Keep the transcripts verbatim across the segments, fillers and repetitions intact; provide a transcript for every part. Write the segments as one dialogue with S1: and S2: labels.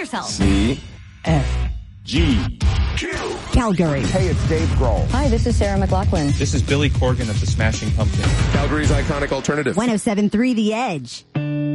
S1: yourself.
S2: C F G
S3: Calgary.
S4: Hey, it's Dave Grohl.
S5: Hi, this is Sarah McLachlan.
S6: This is Billy Corgan of the Smashing Pumpkins.
S4: Calgary's iconic alternative.
S3: one oh seven point three The Edge.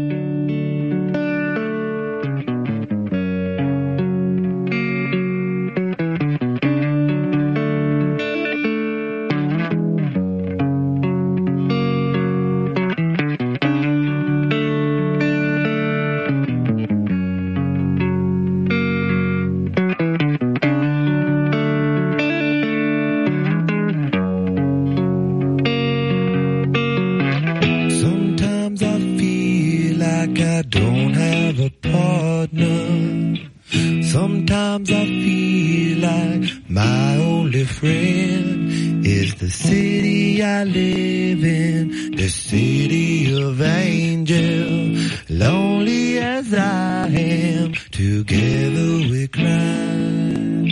S7: Sometimes I feel like my only friend is the city I live in, the city of angels. Lonely as I am, together we cry.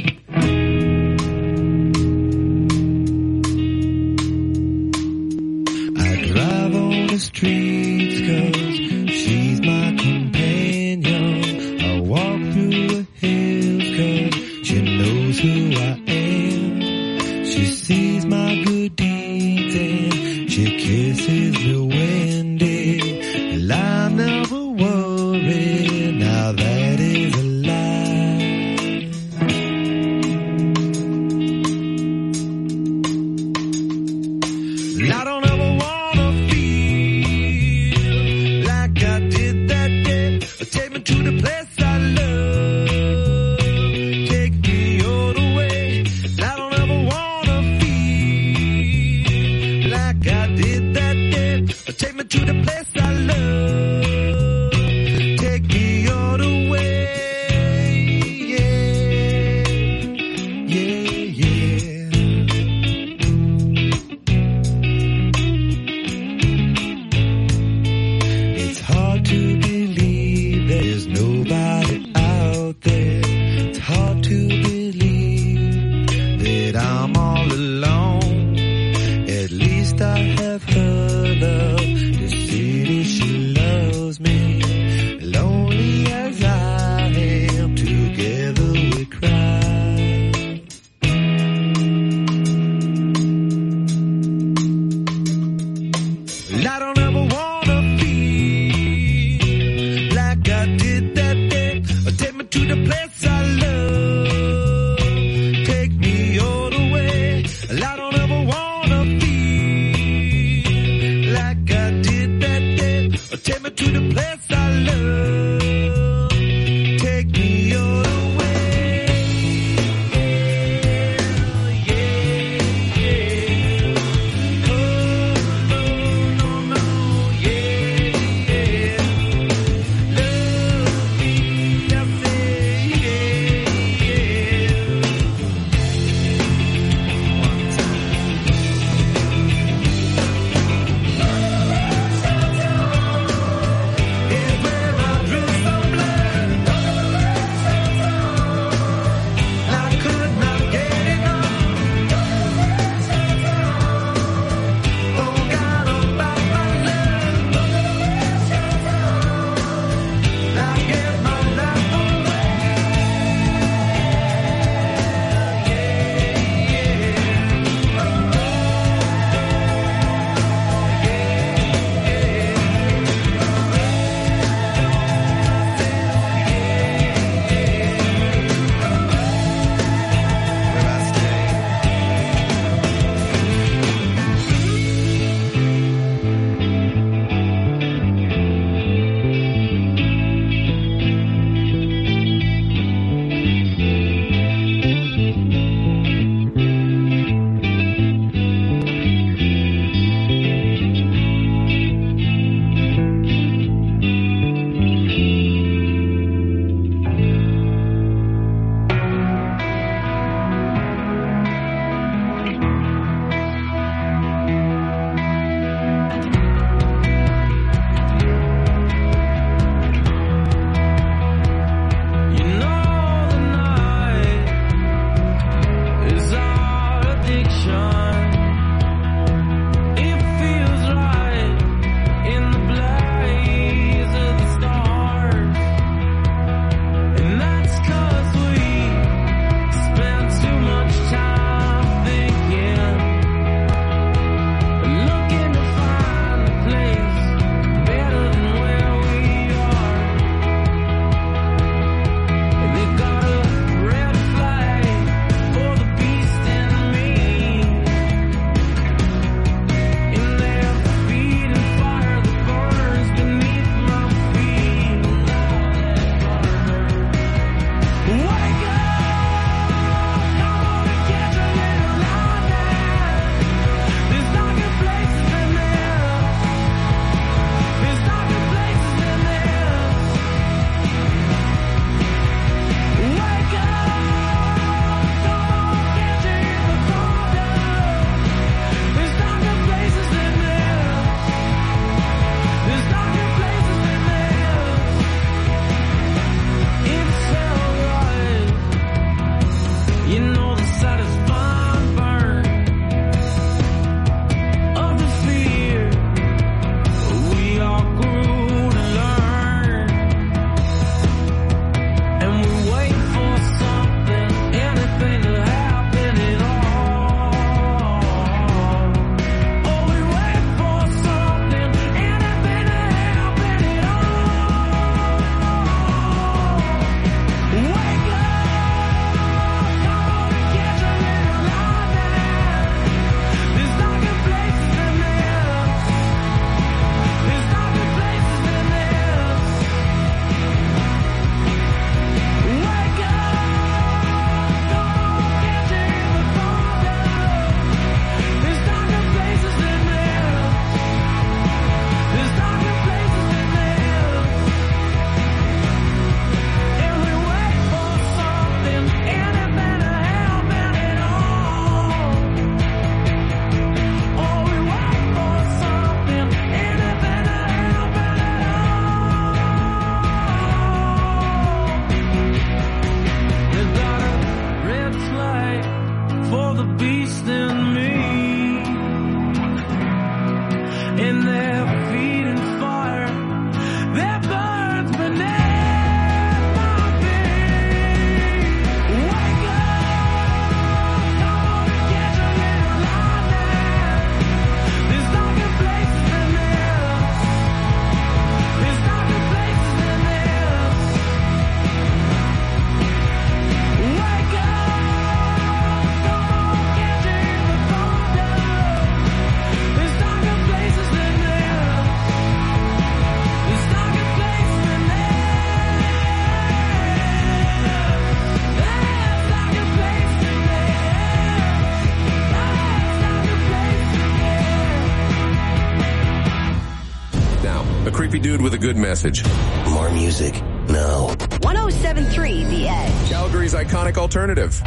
S7: I drive on the streets 'cause she's my companion. I walk through the hills 'cause she knows who I am. She sees my good deeds and she kisses me when day. And I never worry, now that is a lie. And I don't ever wanna feel like I did that day. Take me to the place I love. Take me all the way. And I don't ever wanna feel like I did that day. Take me to the place I love. Take me all the way. Yeah, yeah, yeah. It's hard to believe there's nobody
S4: good message.
S1: More music. No.
S3: one oh seven point three The Edge.
S4: Calgary's iconic alternative.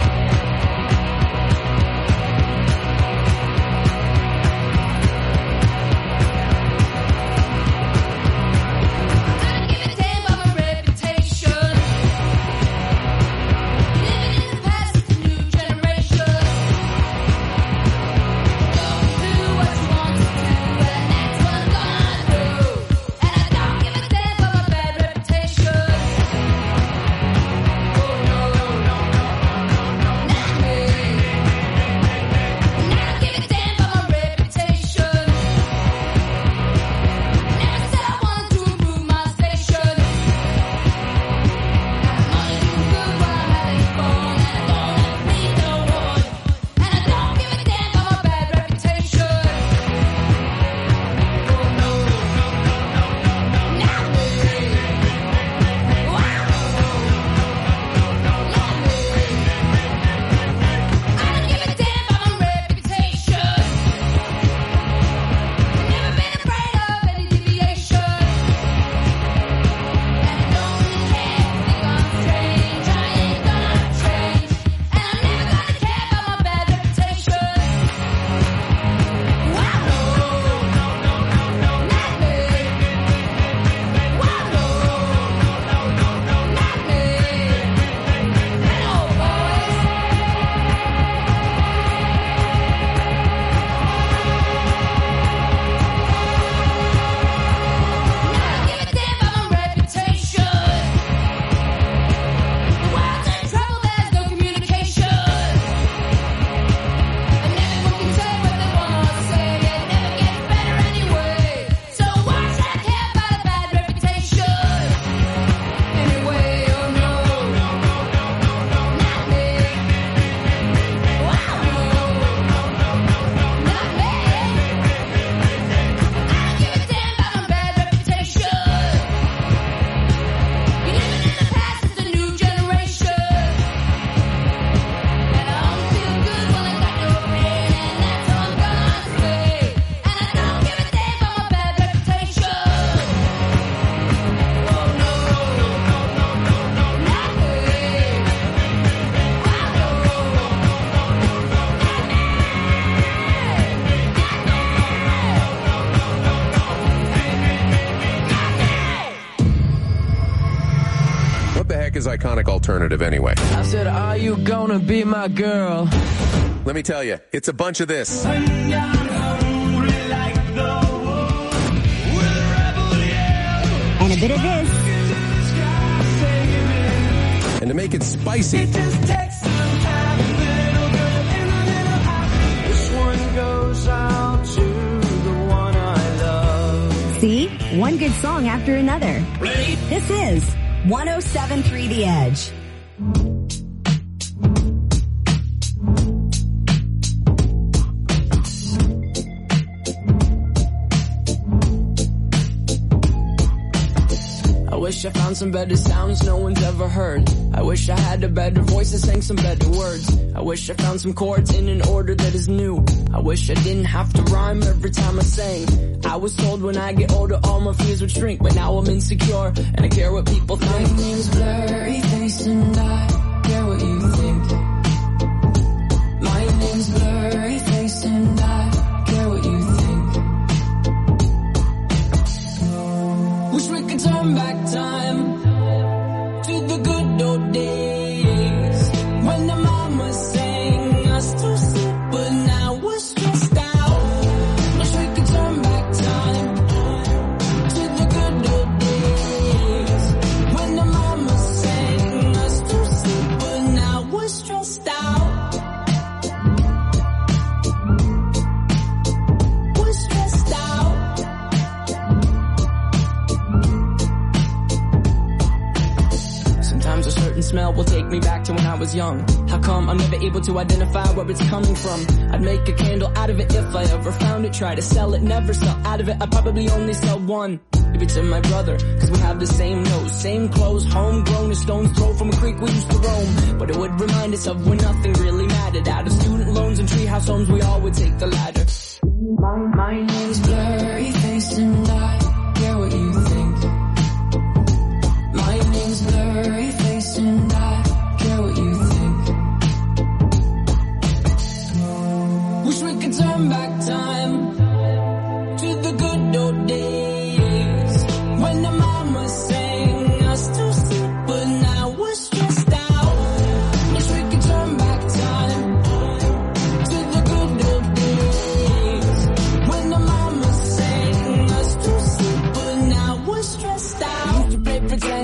S4: Is iconic alternative anyway.
S5: I said, are you gonna be my girl?
S4: Let me tell you, it's a bunch of this.
S3: And a bit of this.
S4: And to make it spicy,
S5: This one goes out to the one I love.
S3: See? One good song after another. Ready? This is one oh seven point three The Edge.
S5: I wish I found some better sounds no one's ever heard. I wish I had a better voice and sang some better words. I wish I found some chords in an order that is new. I wish I didn't have to rhyme every time I sang. I was told when I get older all my fears would shrink, but now I'm insecure and I care what people think. My name's Blurry Face and I care what you think. My name's Blurry Face and I care what you think. Wish we could turn back time to the good old days when the mama sang us to sleep, but now we're stressed out. Wish we could turn back time to the good old days when the mama sang us to sleep, but now we're stressed out. We're stressed out. Sometimes a certain smell will take me back to when I was young. How come I'm never able to identify where it's coming from? I'd make a candle out of it if I ever found it. Try to sell it, never sell out of it. I'd probably only sell one. Give it to my brother, cause we have the same nose, same clothes, homegrown, a stone's throw from a creek we used to roam. But it would remind us of when nothing really mattered. Out of student loans and treehouse homes, we all would take the ladder. My, my name's Blurry Face and I care what you think.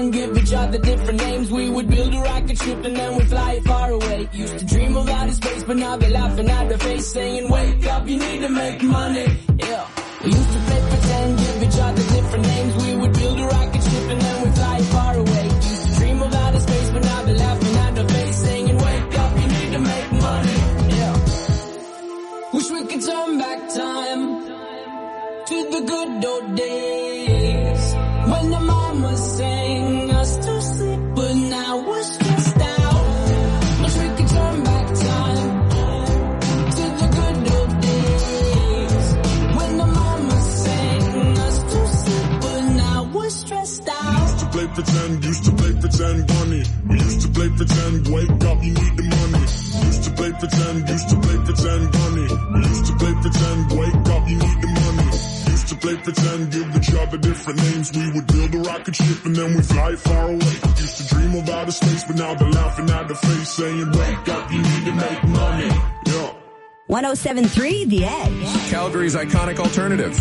S5: pretend, give each other different names. We would build a rocket ship and then we'd fly far away. Used to dream of outer space, but now they're laughing at the face, saying, wake up, you need to make money. Yeah. We used to play pretend, give each other different names. We would build a rocket ship and then we'd fly far away. Used to dream of outer space, but now they're laughing at the face, saying, wake up, you need to make money. Yeah. Wish we could turn back time to the good old days when the mama sang us to sleep, but now we're stressed out. Wish we could turn back time to the good old days when the mama sang us to sleep, but now we're stressed out.
S8: Used to play pretend, used to play pretend, bunny. We used to play pretend, wake up, you need the money. Used to play pretend, used to play pretend, bunny. We used to play pretend, wake up, you need the money. Used to play pretend, give each other different names. We would build a rocket ship and then we'd fly far away. Used to dream of outer space, but now they're laughing at the face, saying, wake up, you need to make money. Yeah.
S3: one oh seven point three The Edge.
S4: Calgary's iconic alternative.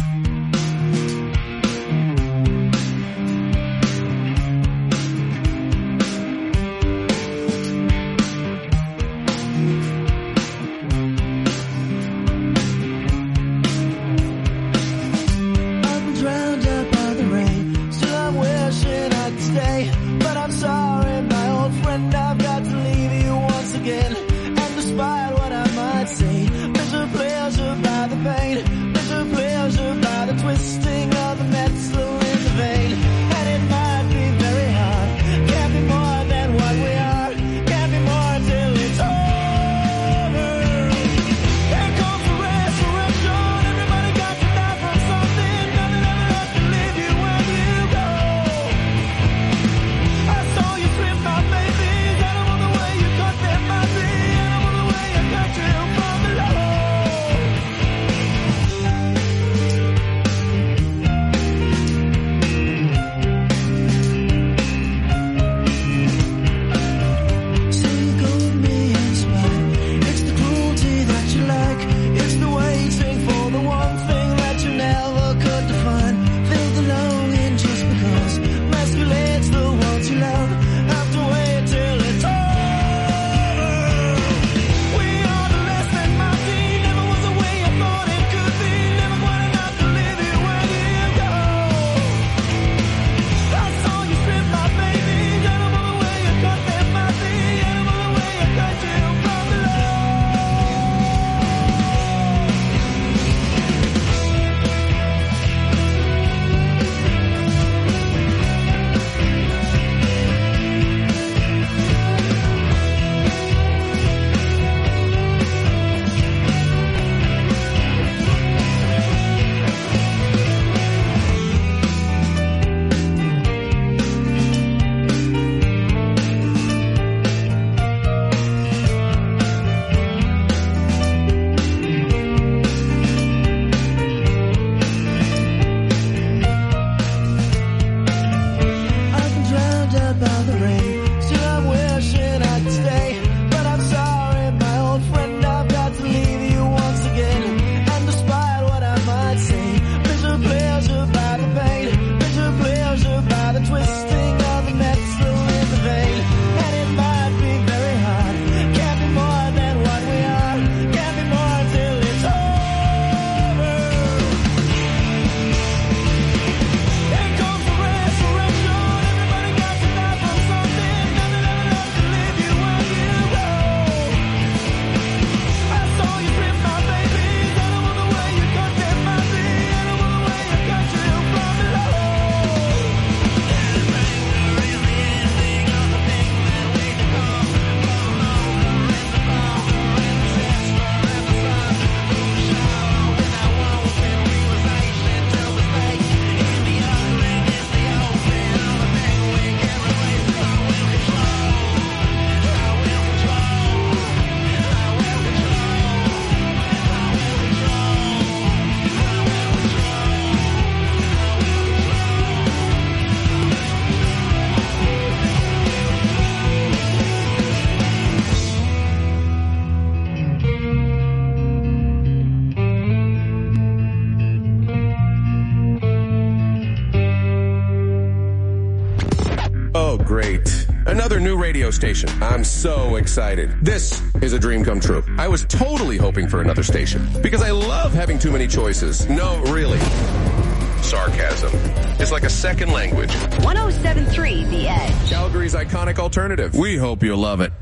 S4: Oh, great. Another new radio station. I'm so excited. This is a dream come true. I was totally hoping for another station because I love having too many choices. No, really. Sarcasm. It's like a second language.
S3: one oh seven point three The Edge.
S4: Calgary's iconic alternative. We hope you love it.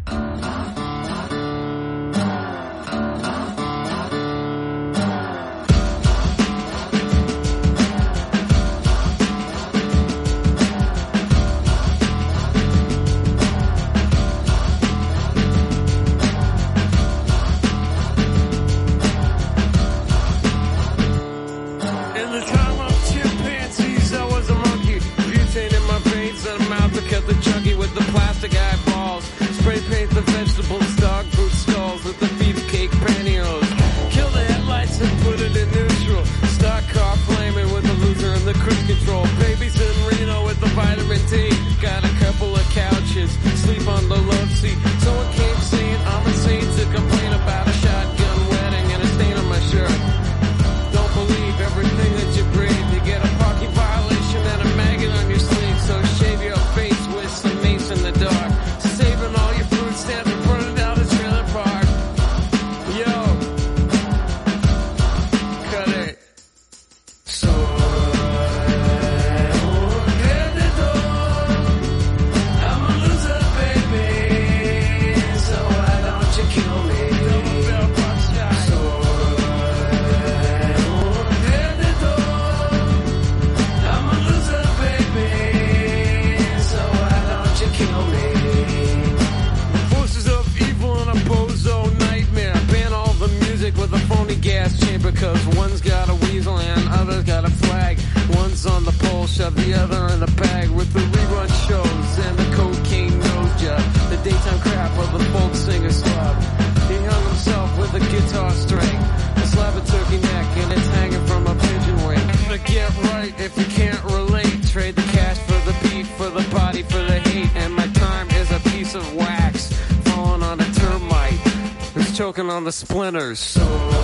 S9: On the splinters.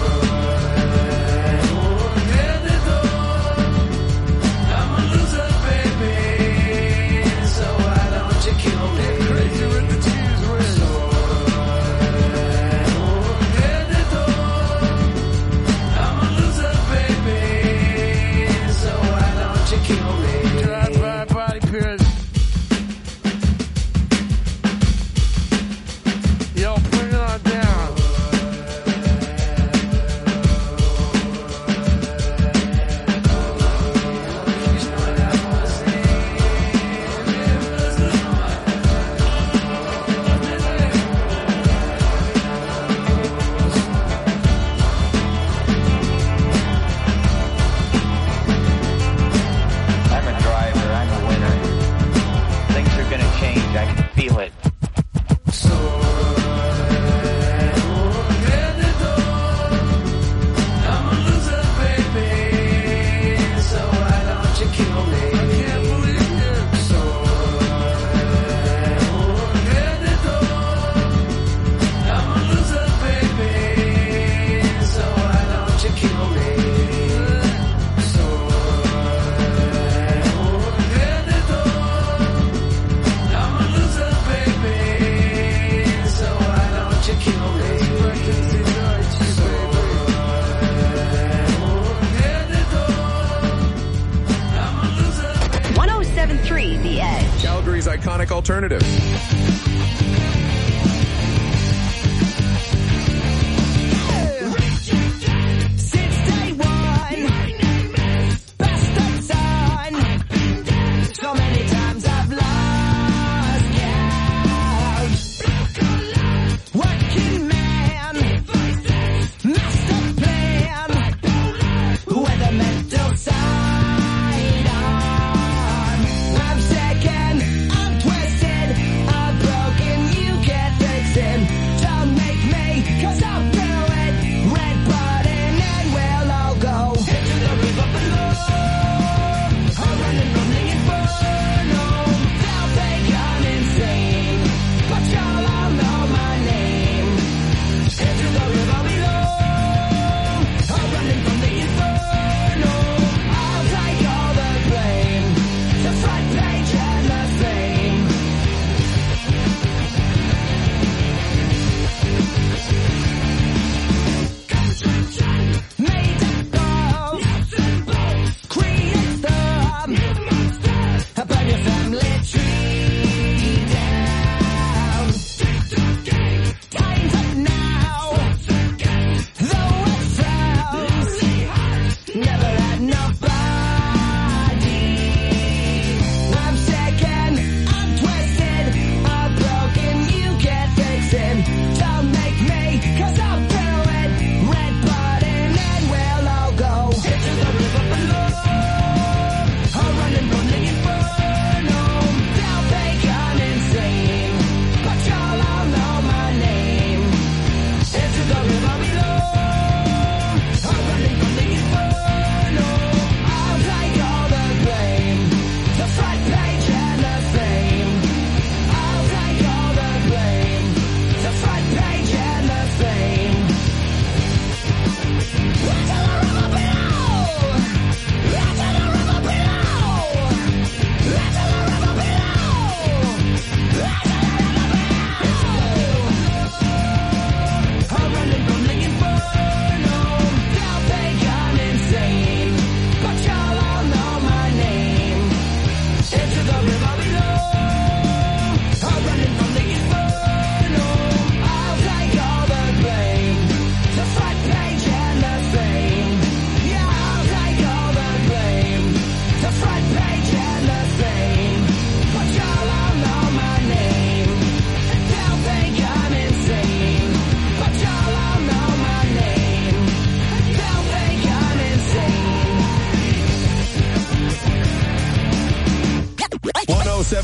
S4: Iconic alternative.
S10: I'm second, I'm twisted, I'm broken.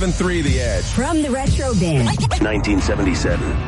S4: seven three The Edge.
S3: From the Retro Bin.
S1: nineteen seventy-seven.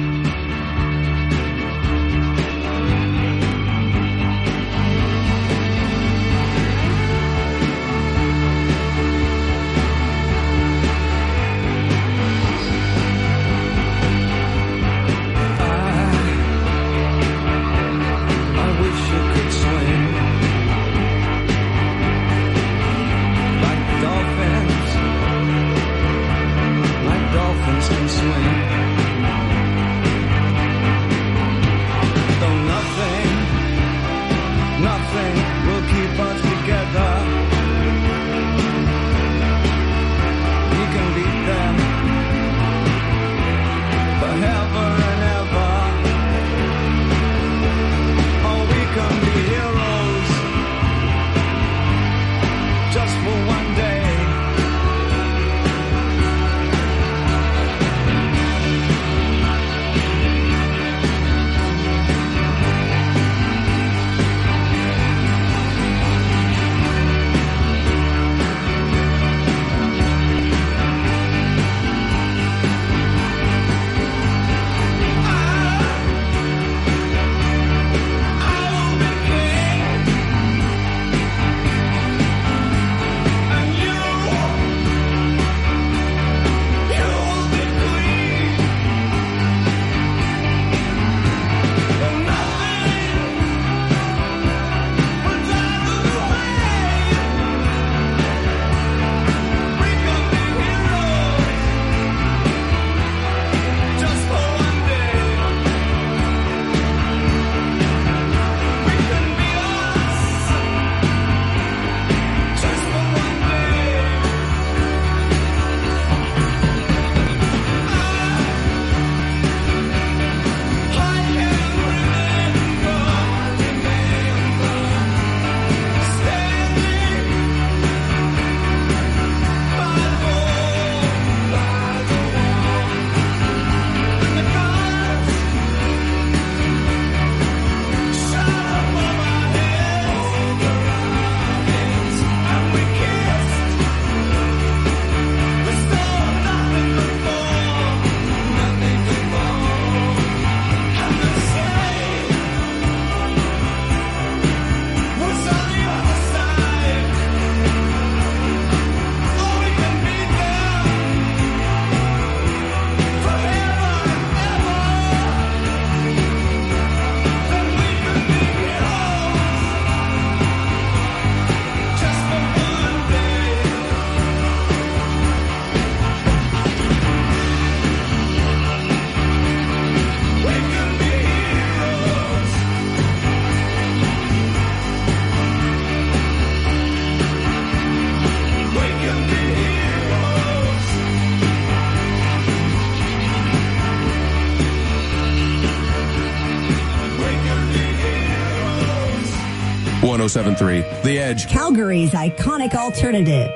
S4: one oh seven three The Edge.
S3: Calgary's iconic alternative.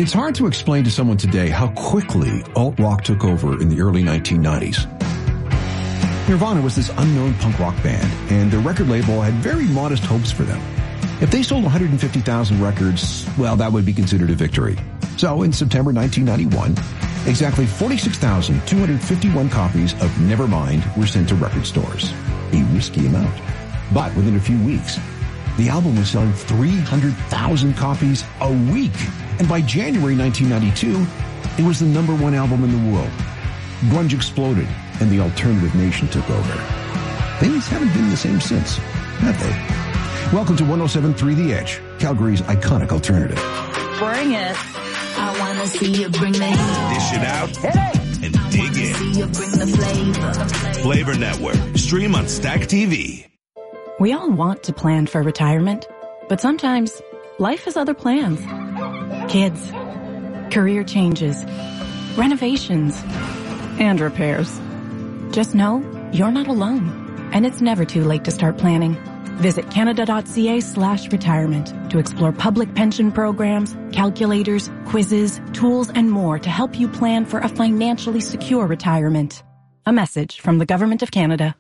S10: It's hard to explain to someone today how quickly alt-rock took over in the early nineteen nineties. Nirvana was this unknown punk rock band, and their record label had very modest hopes for them. If they sold one hundred fifty thousand records, well, that would be considered a victory. So in September nineteen ninety-one, exactly forty-six thousand two hundred fifty-one copies of Nevermind were sent to record stores. A risky amount. But within a few weeks, the album was selling three hundred thousand copies a week. And by January nineteen ninety-two, it was the number one album in the world. Grunge exploded, and the alternative nation took over. Things haven't been the same since, have they? Welcome to one oh seven point three The Edge, Calgary's iconic alternative.
S11: Bring it. I want to see you bring the heat.
S12: Dish it out and dig in.
S11: See you bring the flavor.
S12: Flavor Network. Stream on Stack T V.
S13: We all want to plan for retirement, but sometimes life has other plans. Kids, career changes, renovations, and repairs. Just know you're not alone, and it's never too late to start planning. Visit canada.ca slash retirement to explore public pension programs, calculators, quizzes, tools, and more to help you plan for a financially secure retirement. A message from the Government of Canada.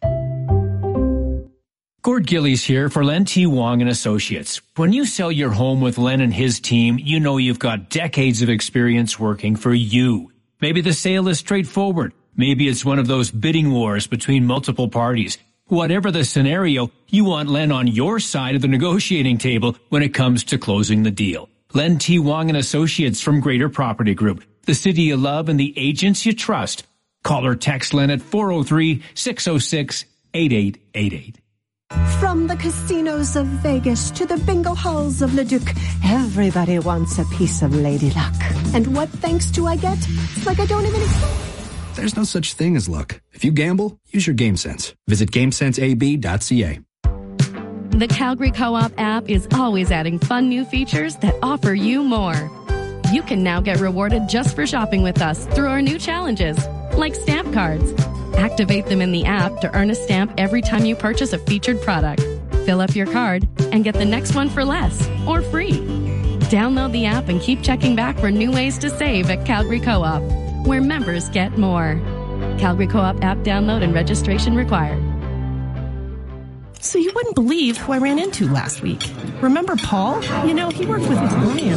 S14: Gord Gillies here for Len T. Wong and Associates. When you sell your home with Len and his team, you know you've got decades of experience working for you. Maybe the sale is straightforward. Maybe it's one of those bidding wars between multiple parties. Whatever the scenario, you want Len on your side of the negotiating table when it comes to closing the deal. Len T. Wong and Associates from Greater Property Group, the city you love and the agents you trust. Call or text Len at four oh three, six oh six, eight eight eight eight.
S15: From the casinos of Vegas to the bingo halls of Leduc, everybody wants a piece of Lady Luck. And what thanks do I get? It's like I don't even exist.
S16: There's no such thing as luck. If you gamble, use your game sense. Visit game sense a b dot c a.
S17: The Calgary Co-op app is always adding fun new features that offer you more. You can now get rewarded just for shopping with us through our new challenges, like stamp cards. Activate them in the app to earn a stamp every time you purchase a featured product. Fill up your card and get the next one for less or free. Download the app and keep checking back for new ways to save at Calgary Co-op, where members get more. Calgary Co-op app download and registration required.
S18: So you wouldn't believe who I ran into last week. Remember Paul? You know, he worked with Brian.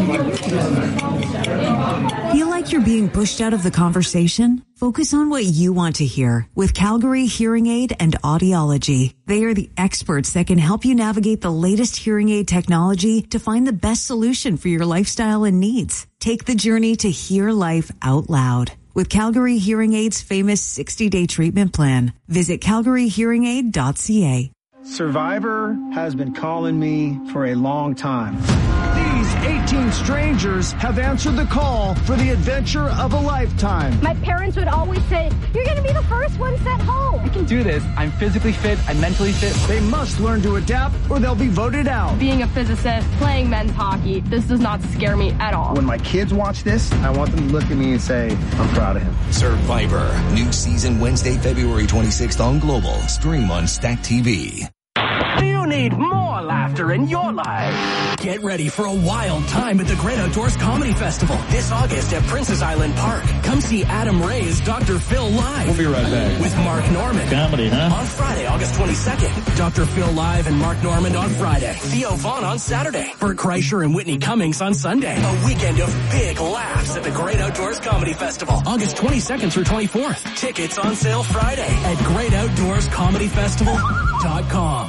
S19: Feel like you're being pushed out of the conversation? Focus on what you want to hear with Calgary Hearing Aid and Audiology. They are the experts that can help you navigate the latest hearing aid technology to find the best solution for your lifestyle and needs. Take the journey to hear life out loud with Calgary Hearing Aid's famous sixty-day treatment plan. Visit calgary hearing aid dot c a.
S20: Survivor has been calling me for a long time. These eighteen strangers have answered the call for the adventure of a lifetime.
S21: My parents would always say, you're going to be the first one sent home.
S22: I can do this. I'm physically fit. I'm mentally fit.
S20: They must learn to adapt or they'll be voted out.
S23: Being a physicist, playing men's hockey, this does not scare me at all.
S20: When my kids watch this, I want them to look at me and say, I'm proud of him.
S24: Survivor. New season Wednesday, February twenty-sixth on Global. Stream on Stack T V.
S25: Do you need more laughter in your life? Get ready for a wild time at the Great Outdoors Comedy Festival this August at Princess Island Park. Come see Adam Ray's Doctor Phil live.
S6: We'll be right back.
S25: With Mark Normand.
S6: Comedy, huh?
S25: On Friday, August twenty-second. Doctor Phil live and Mark Normand on Friday. Theo Vaughn on Saturday. Bert Kreischer and Whitney Cummings on Sunday. A weekend of big laughs at the Great Outdoors Comedy Festival. August twenty-second through twenty-fourth. Tickets on sale Friday at great outdoors comedy festival dot com.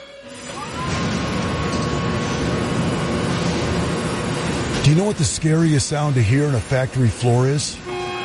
S26: Do you know what the scariest sound to hear on a factory floor is?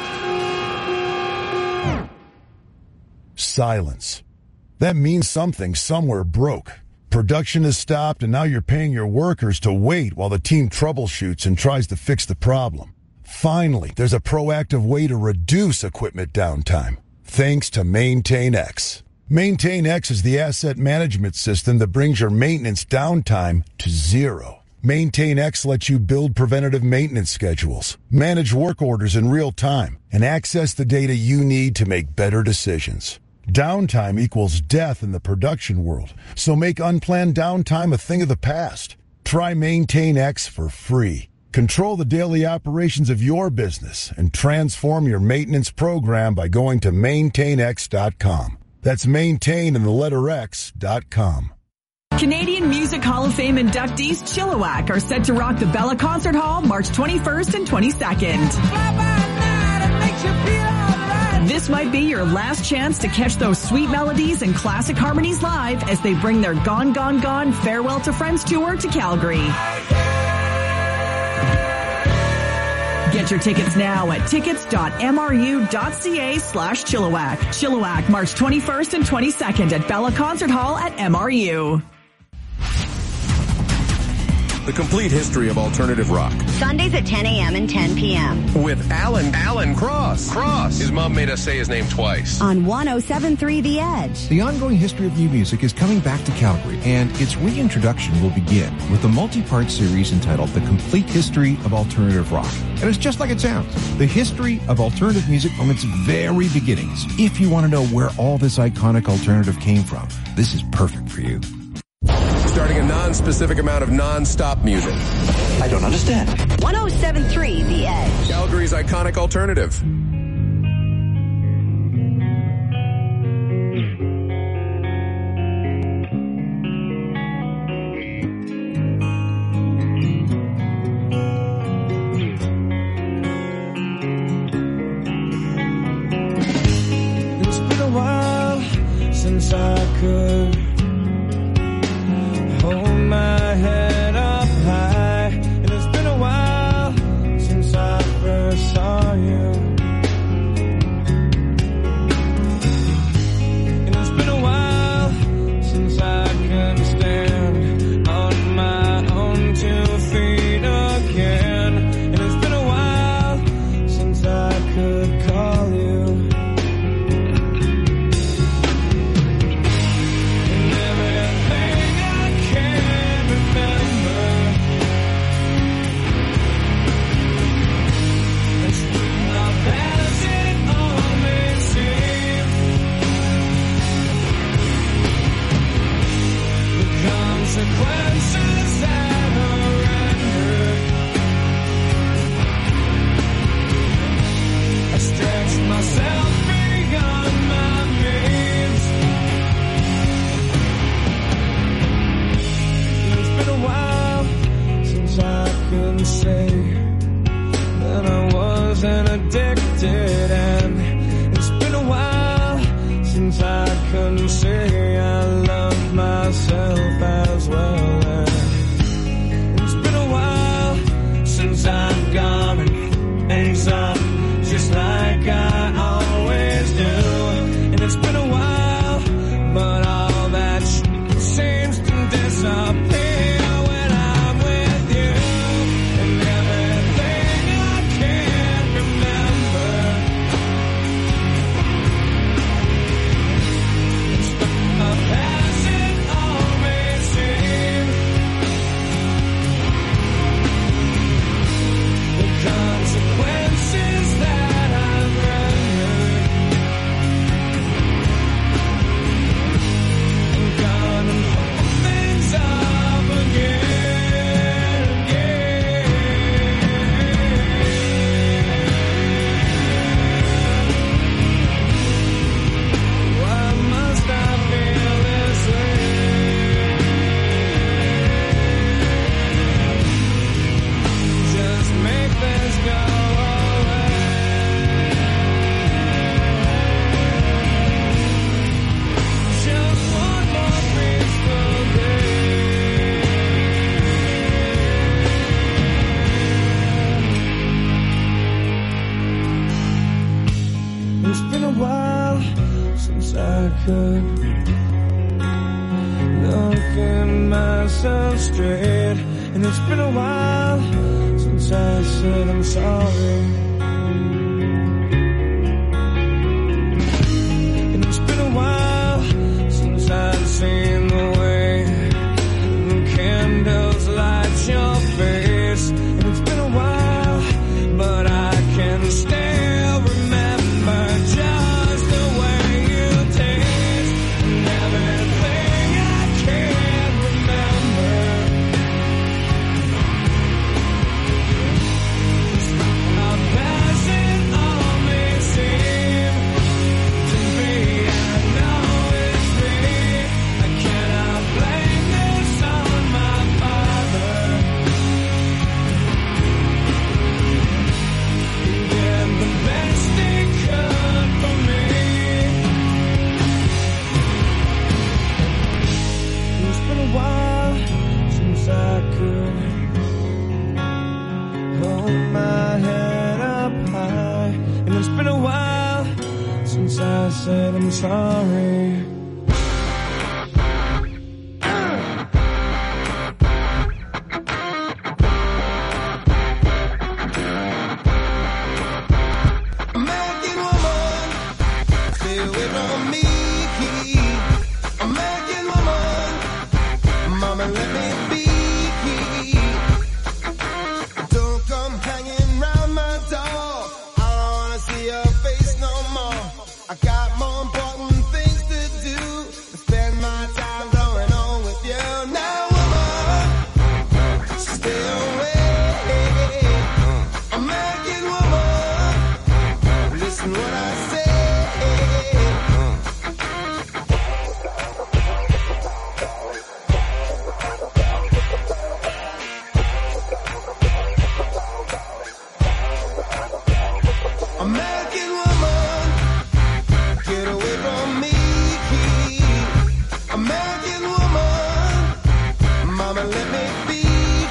S26: Silence. That means something somewhere broke. Production has stopped and now you're paying your workers to wait while the team troubleshoots and tries to fix the problem. Finally, there's a proactive way to reduce equipment downtime. Thanks to MaintainX. MaintainX is the asset management system that brings your maintenance downtime to zero. MaintainX lets you build preventative maintenance schedules, manage work orders in real time, and access the data you need to make better decisions. Downtime equals death in the production world, so make unplanned downtime a thing of the past. Try MaintainX for free. Control the daily operations of your business and transform your maintenance program by going to maintain x dot com. That's maintain in the letter X dot com.
S1: Canadian Music Hall of Fame inductees Chilliwack are set to rock the Bella Concert Hall March twenty-first and twenty-second. This might be your last chance to catch those sweet melodies and classic harmonies live as they bring their Gone, Gone, Gone Farewell to Friends tour to Calgary. Get your tickets now at tickets.mru.ca slash Chilliwack. Chilliwack, March twenty-first and twenty-second at Bella Concert Hall at M R U.
S4: The complete history of alternative rock.
S3: Sundays at ten a.m. and ten p.m.
S4: With Alan, Alan Cross. Cross. His mom made us say his name twice.
S3: On one oh seven point three The Edge.
S10: The ongoing history of new music is coming back to Calgary, and its reintroduction will begin with a multi-part series entitled The Complete History of Alternative Rock. And it's just like it sounds. The history of alternative music from its very beginnings. If you want to know where all this iconic alternative came from, this is perfect for you.
S4: Starting a non-specific amount of non-stop music.
S2: I don't understand.
S3: one oh seven point three The Edge.
S4: Calgary's iconic alternative.
S5: It's been a while since I could hold my head up high, and it's been a while since I first saw you. And it's been a while since I could stand on my own two feet again. And it's been a while since I could call you. Consequences that are rendered. I stretch myself beyond my means. It's been a while since I could say that I wasn't addicted, and it's been a while since I couldn't say I love myself as well. And it's been a while since I've gone and things up just like I always do. And it's been a while, but all that shit seems to disappear when I'm with you. And everything I can't remember, it's been a past it all may seem. The consequences that I've rendered, I'm gonna hold things up again, why must I feel this way? Just make this go away. Just one more peaceful day. It's been a while since I could look at myself straight, and it's been a while since I said I'm sorry. And it's been a while since I've seen the way the candles light your face. And it's been a while, but I can still remember just the way you taste. And everything I can't remember, once I said I'm sorry. American woman, stay away from me. American woman, mama let me be. Don't come hanging round my door. I don't wanna see your face no more. I got more important things to do than spend my time going on with you. Now woman, stay away. American woman, listen what I say. American woman, get away from me. American woman, mama let me be.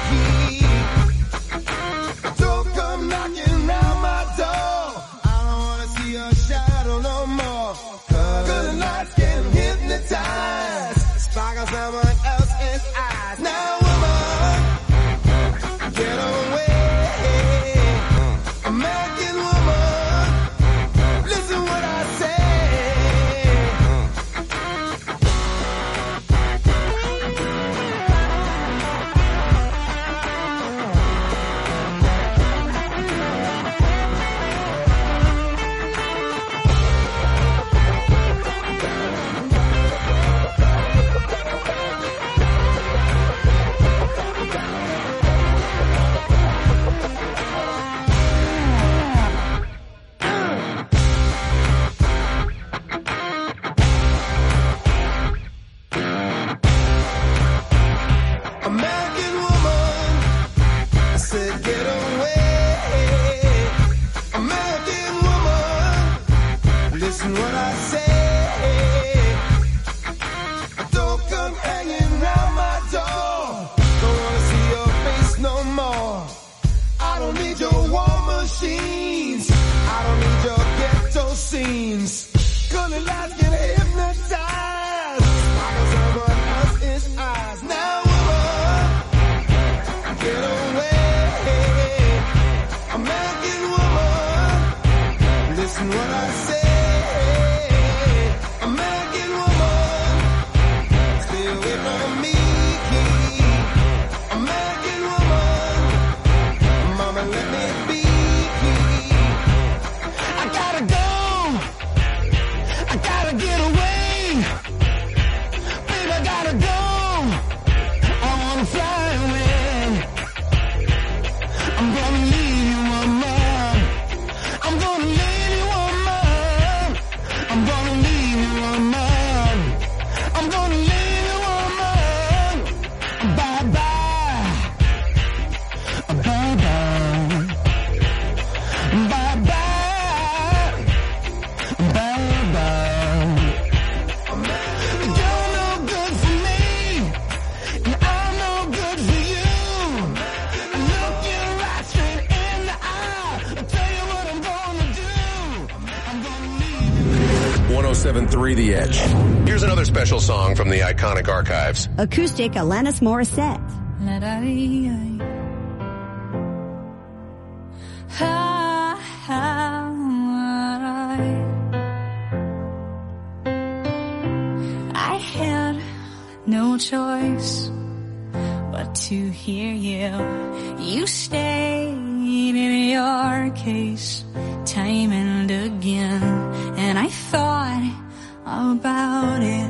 S5: Don't come knocking round my door. I don't wanna see your shadow no more. Cause the lights can hypnotize, sparkle someone else's eyes. Now woman, get away. American woman, listen what I say. American woman, I said get away. American woman, listen what I say. Don't come hanging round my door. Don't wanna see your face no more. I don't need your war machines. I don't need your ghetto scenes. Colored lights can hypnotize. Sparkle someone else's eyes. Now woman, get away. American woman, listen what I say. American woman, stay away from me. American woman, mama let me be. I gotta go. I gotta get away. Baby, I gotta go. I wanna fly away. I'm gonna leave you, woman. I'm gonna leave you, woman. I'm gonna leave you, woman. I'm gonna leave you, woman. Bye bye. Bye bye. Bye bye. Bye bye. You're no good for me, and I'm no good for you. Look you right straight in the eye. I'll tell you what I'm gonna do. I'm gonna leave you.
S4: one oh seven point three The Edge. Here's another special song from the iconic archives.
S3: Acoustic Alanis Morissette.
S2: I had no choice but to hear you. You stayed in your case time and again, and I thought about it.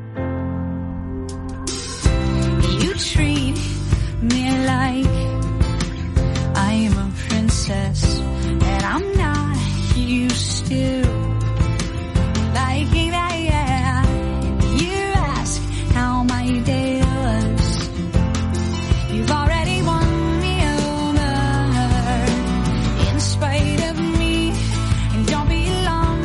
S2: You treat me like I'm a princess, and I'm not used to liking that. Yeah, you ask how my day was. You've already won me over in spite of me, and don't be long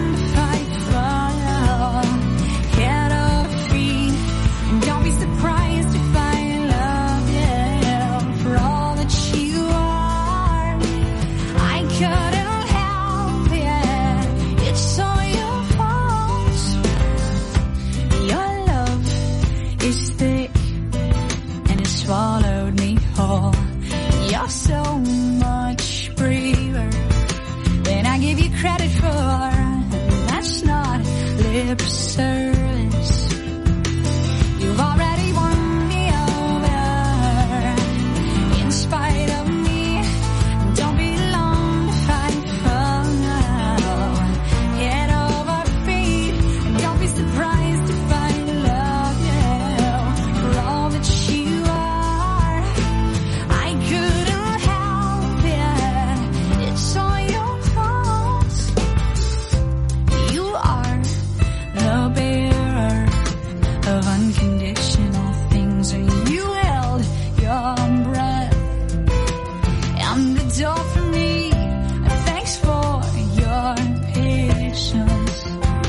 S2: lip service. You've already won me over, in spite of me. Don't be long to fight for now. Head over feet, and don't be surprised to find love you for all that you are. I couldn't help it. It's all your fault. You are the bearer of unconditional things, and you held your breath and the door for me. Thanks for your patience.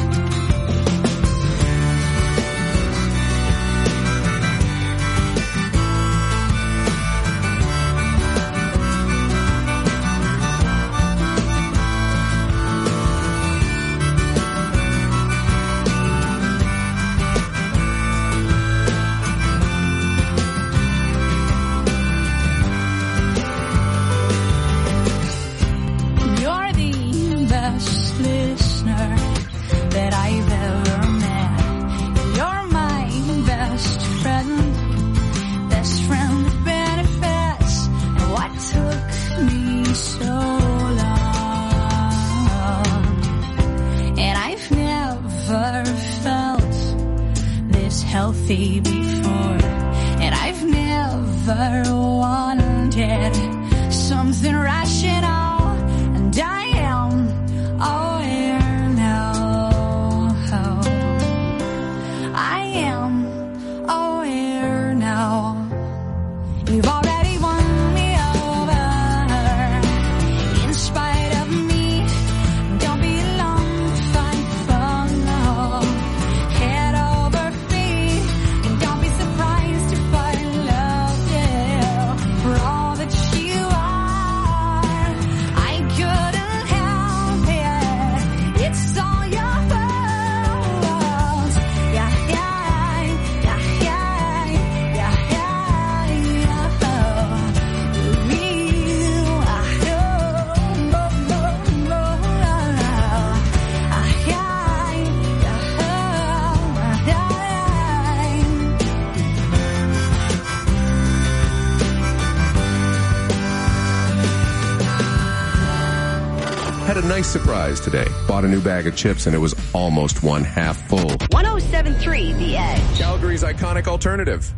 S2: You're the best listener that I've ever met. You're my best friend, best friend with benefits. And what took me so long? And I've never felt this healthy before. And I've never wanted something rational. And I am aware now. I am aware now. You've already won me over, in spite of me. Don't be long to fight for now. Head over feet, and don't be surprised to find love, yeah, for all that you are. I couldn't help it. It's all your fault. Yeah, yeah, yeah, yeah, yeah, yeah, yeah. You, I know, no, no, no, ah, yeah, yeah, yeah.
S4: Had a nice surprise today. Bought a new bag of chips and it was almost one half full.
S3: one oh seven point three The Edge.
S4: Calgary's iconic alternative.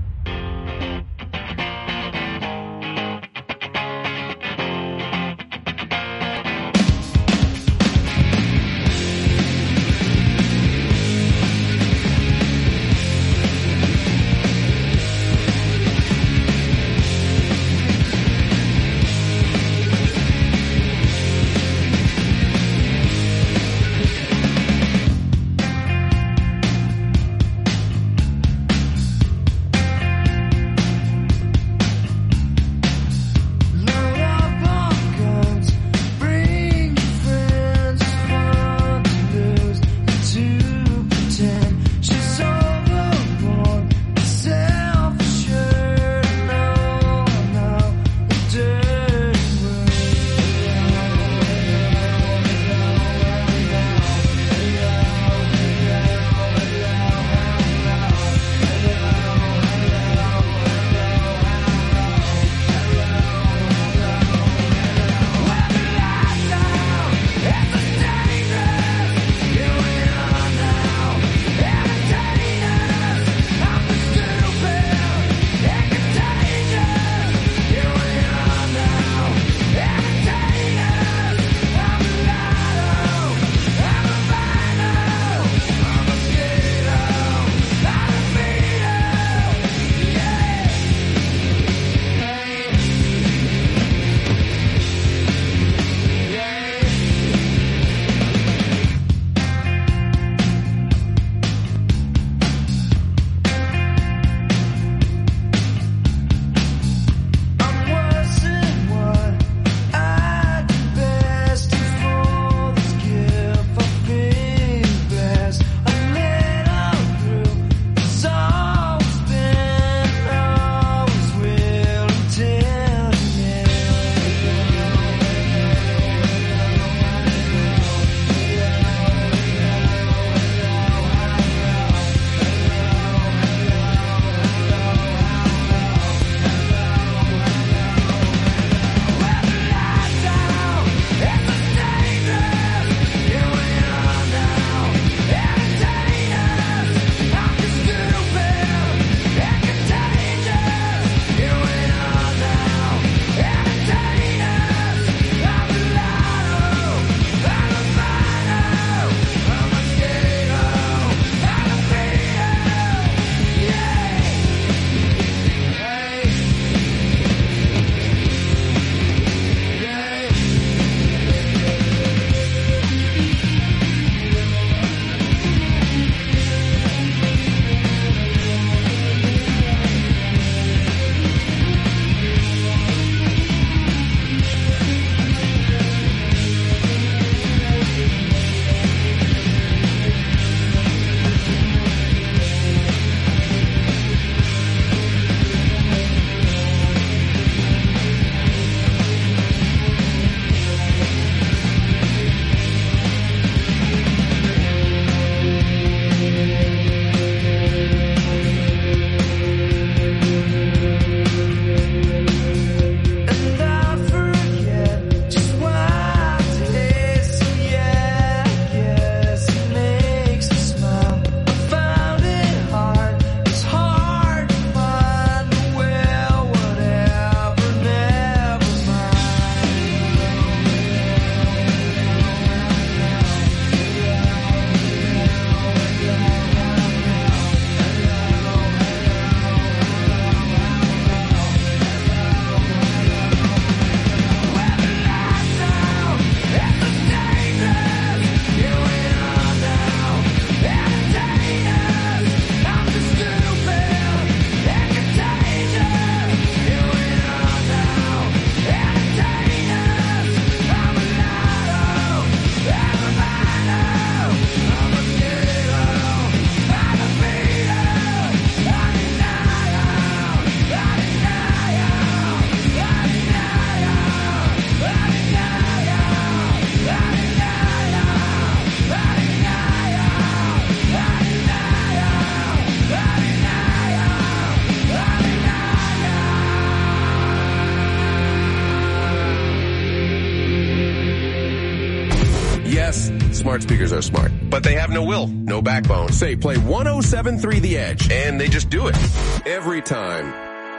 S4: smart speakers are smart, but they have no will, no backbone. Say, play one oh seven point three The Edge, and they just do it. Every time.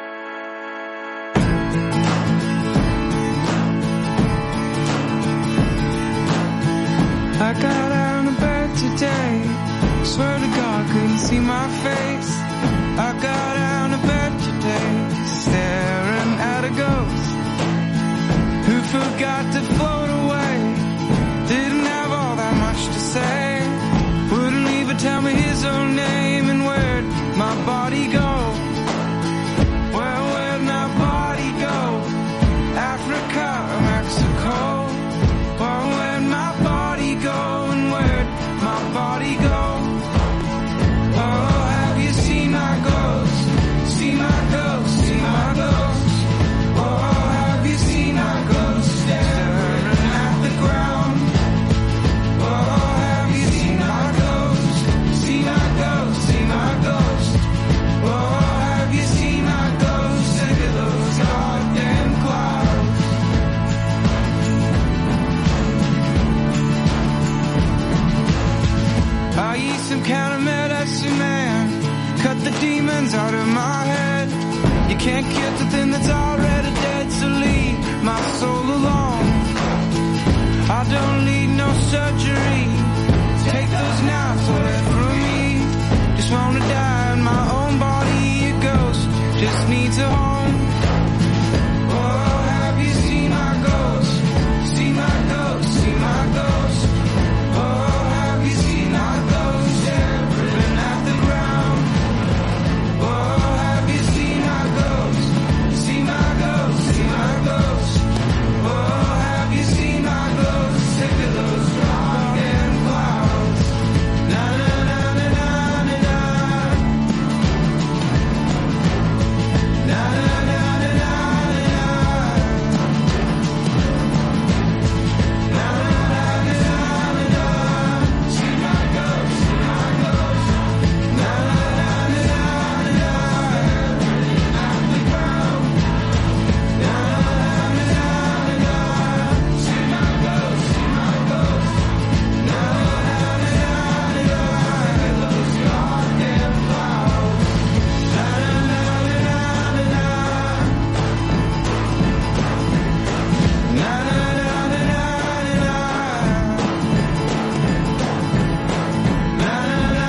S5: I got out of bed today, swear to God couldn't see my face. I got out of bed today, staring at a ghost who forgot to float away. Didn't have all that much to say, wouldn't even tell me his own name. And where'd my body go? Well, where'd my body go? Africa or Mexico? Well, where'd my body go? And where'd my body go? Oh, have you seen my ghost? See my ghost, see my ghost. Oh, have you seen my ghost staring at the ground? Oh, have you seen my ghost? See my ghost, see my ghost. Oh, have you seen my ghost? Look at those goddamn clouds. I eat some counter medicine, man. Cut the demons out of my head. You can't kill the thing that's already dead, so leave my soul alone. I don't need no surgery. Take those knives away from me. Just wanna die in my own body. A ghost just needs a heart.